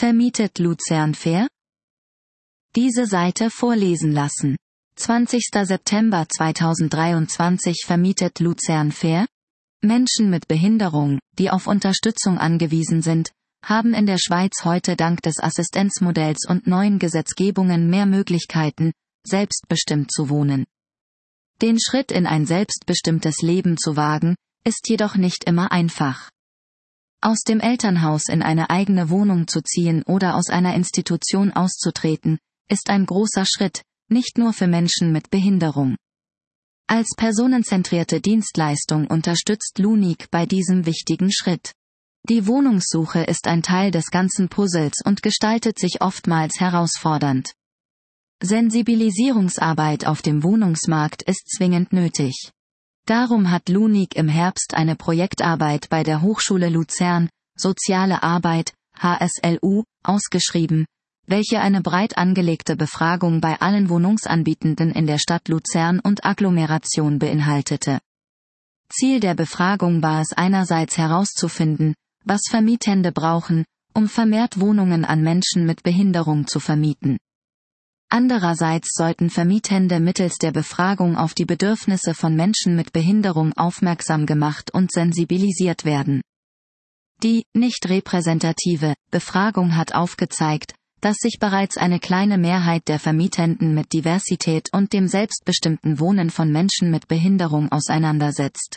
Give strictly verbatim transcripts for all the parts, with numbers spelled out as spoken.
Vermietet Luzern fair? Diese Seite vorlesen lassen. zwanzigster September zweitausenddreiundzwanzig Vermietet Luzern fair? Menschen mit Behinderung, die auf Unterstützung angewiesen sind, haben in der Schweiz heute dank des Assistenzmodells und neuen Gesetzgebungen mehr Möglichkeiten, selbstbestimmt zu wohnen. Den Schritt in ein selbstbestimmtes Leben zu wagen, ist jedoch nicht immer einfach. Aus dem Elternhaus in eine eigene Wohnung zu ziehen oder aus einer Institution auszutreten, ist ein großer Schritt, nicht nur für Menschen mit Behinderung. Als personenzentrierte Dienstleistung unterstützt Lunik bei diesem wichtigen Schritt. Die Wohnungssuche ist ein Teil des ganzen Puzzles und gestaltet sich oftmals herausfordernd. Sensibilisierungsarbeit auf dem Wohnungsmarkt ist zwingend nötig. Darum hat Lunik im Herbst eine Projektarbeit bei der Hochschule Luzern, Soziale Arbeit, H S L U, ausgeschrieben, welche eine breit angelegte Befragung bei allen Wohnungsanbietenden in der Stadt Luzern und Agglomeration beinhaltete. Ziel der Befragung war es einerseits herauszufinden, was Vermietende brauchen, um vermehrt Wohnungen an Menschen mit Behinderung zu vermieten. Andererseits sollten Vermietende mittels der Befragung auf die Bedürfnisse von Menschen mit Behinderung aufmerksam gemacht und sensibilisiert werden. Die nicht repräsentative Befragung hat aufgezeigt, dass sich bereits eine kleine Mehrheit der Vermietenden mit Diversität und dem selbstbestimmten Wohnen von Menschen mit Behinderung auseinandersetzt.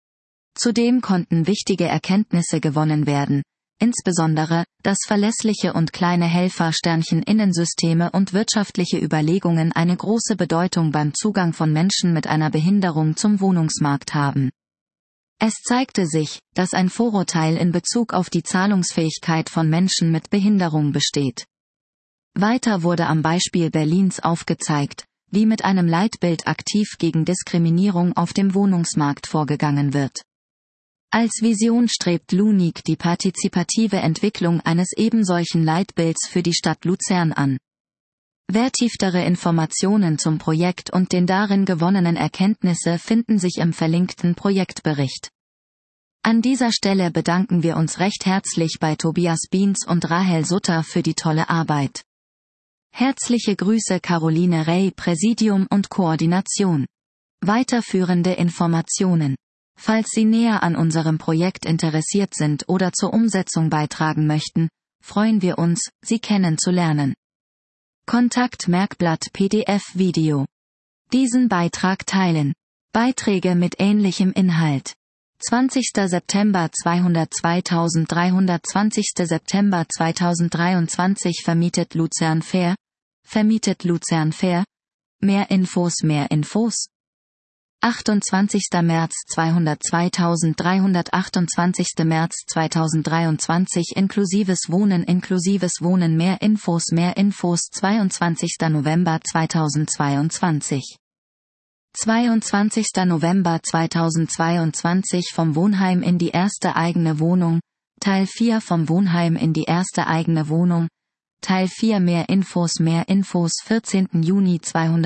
Zudem konnten wichtige Erkenntnisse gewonnen werden, insbesondere, dass verlässliche und kleine Helfer-Innensysteme und wirtschaftliche Überlegungen eine große Bedeutung beim Zugang von Menschen mit einer Behinderung zum Wohnungsmarkt haben. Es zeigte sich, dass ein Vorurteil in Bezug auf die Zahlungsfähigkeit von Menschen mit Behinderung besteht. Weiter wurde am Beispiel Berlins aufgezeigt, wie mit einem Leitbild aktiv gegen Diskriminierung auf dem Wohnungsmarkt vorgegangen wird. Als Vision strebt Lunik die partizipative Entwicklung eines ebensolchen Leitbilds für die Stadt Luzern an. Vertieftere Informationen zum Projekt und den darin gewonnenen Erkenntnisse finden sich im verlinkten Projektbericht. An dieser Stelle bedanken wir uns recht herzlich bei Tobias Biens und Rahel Sutter für die tolle Arbeit. Herzliche Grüße Caroline Rey, Präsidium und Koordination. Weiterführende Informationen. Falls Sie näher an unserem Projekt interessiert sind oder zur Umsetzung beitragen möchten, freuen wir uns, Sie kennenzulernen. Kontakt Merkblatt P D F Video. Diesen Beitrag teilen. Beiträge mit ähnlichem Inhalt. zwanzigster September zweihundert zwanzigster September zweitausenddreiundzwanzig Vermietet Luzern fair? Vermietet Luzern fair? Mehr Infos Mehr Infos? achtundzwanzigster März zweihundert zweitausenddreihundertachtundzwanzigster März zweitausenddreiundzwanzig Inklusives Wohnen Inklusives Wohnen Mehr Infos Mehr Infos zweiundzwanzigster November zweitausendzweiundzwanzig zweiundzwanzigster November zweitausendzweiundzwanzig Vom Wohnheim in die erste eigene Wohnung, Teil vier Vom Wohnheim in die erste eigene Wohnung, Teil vier Mehr Infos Mehr Infos vierzehnter Juni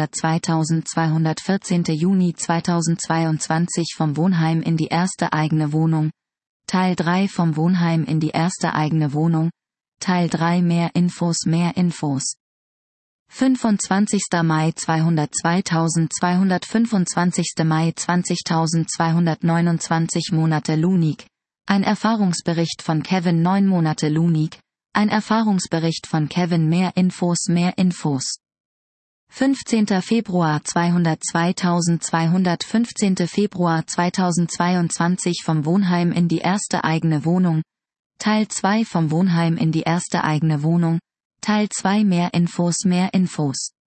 zweitausendzweihundert vierzehnter Juni zweitausendzweiundzwanzig Vom Wohnheim in die erste eigene Wohnung, Teil drei Vom Wohnheim in die erste eigene Wohnung, Teil drei Mehr Infos Mehr Infos fünfundzwanzigster Mai zweitausendzweihundertfünfundzwanzigster Mai zwanzigtausendzweihundertneunundzwanzig Monate Lunik, ein Erfahrungsbericht von Kevin neun Monate Lunik, ein Erfahrungsbericht von Kevin Mehr Infos Mehr Infos fünfzehnter Februar zweihundert fünfzehnter Februar zweitausendzweiundzwanzig Vom Wohnheim in die erste eigene Wohnung, Teil zwei Vom Wohnheim in die erste eigene Wohnung, Teil zwei Mehr Infos Mehr Infos